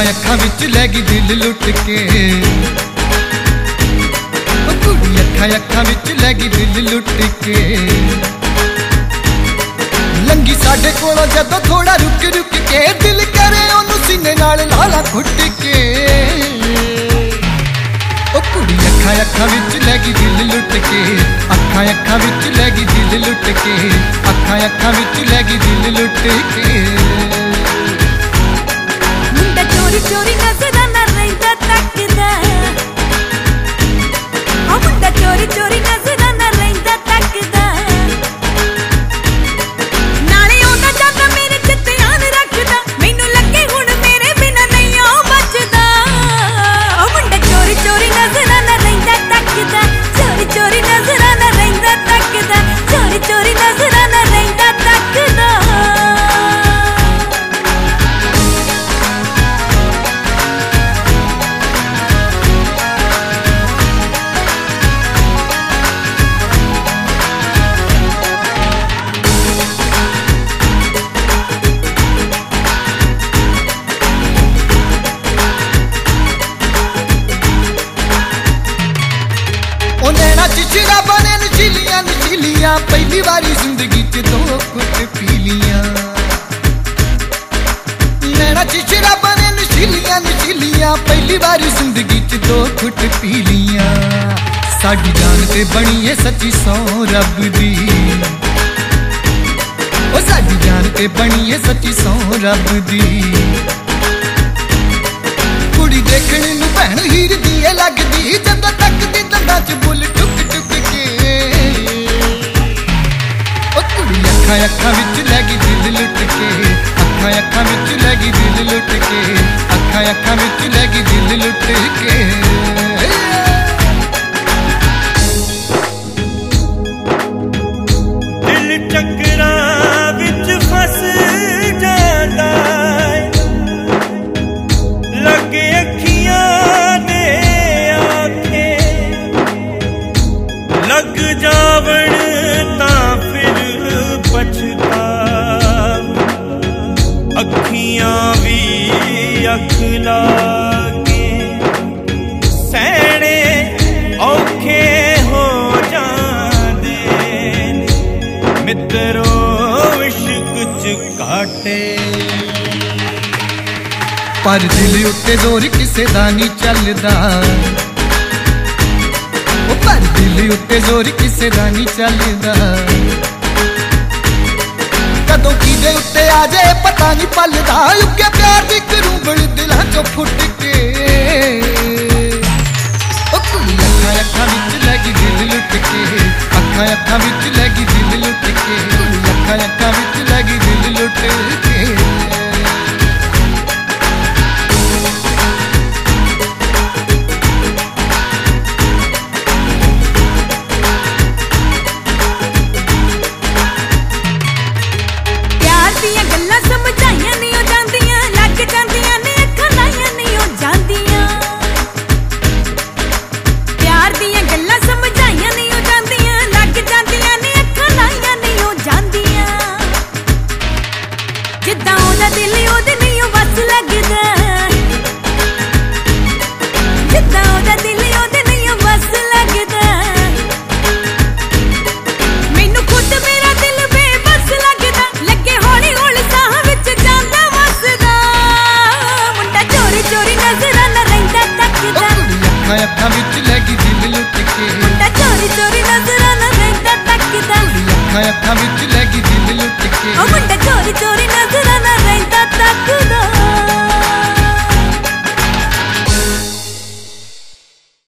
अखां विच लै गई दिल लुट के, कुड़ी अखां विच लै गई दिल लुट के। लंगी साडे कोलों जदों थोड़ा रुक रुक के, दिल करे ओनू सीने नाल लाला घुट के। कुड़ी अखां विच लै गई दिल लुट के, अखां विच लै गई दिल लुट के, अखां विच लै गई दिल लुट के। मुंडा चोरी चोरी नजरां नाल रहिंदा तकदा, मुंडा चोरी चोरी नजरां नाल रहिंदा तकदा। नाले ओंदा जांदा मेरे च ध्यान रखदा, मैनू लगे हुण मेरे बिना नहीं ओ बचदा। मुंडा चोरी चोरी नजरां नाल रहिंदा तकदा, चोरी चोरी नजरां नाल रहिंदा तकदा, चोरी चोरी नजरां नाल रहिंदा तकदा। नैना च शराबां ने नशीलियां नशीलियां, पहली बारी जिंदगी च दो घुट पी लियां। नैना च शराबां ने नशीलियां नशीलियां, पहली बारी जिंदगी च दो घुट पी लियां। साडी जान ते बनी है सच्ची सौ रब दी, ओ साडी जान ते बनी है सच्ची सौ रब दी। कुड़ी देखने नूं भैण हीर दी लगदी, जदों तकदी दंदां च बुल टुक टुक के। कुड़ी अखां विच लै गई दिल लुट के, अखां विच लै गई दिल लुट के, अखां विच लै गई दिल लुट के। दिल चक्करां विच फस जांदा, लगे अखियां दे आखे लग जावण तां फिर पछताव। अखियां भी अख लागे सैणे औखे हो जांदे, मित्रो इश्क च काटे। पर दिल उत्ते जोर किसे दा नहीं चलदा, पर दिल उत्ते जोर किसे दा नहीं चलदा। कदों किदे उत्ते आ जाए पता नहीं पलदा, उगे प्यार दी करूबल दिलां चों फुट के। कुड़ी अखां विच लै गई दिल लुट के, अखां विच लै गई दिल लुट के, कुड़ी अखां विच लै गई दिल लुट के। अखां विच लै गई दिल लुट के, चोरी चोरी नजरां नाल रहिंदा तकदा, अखां विच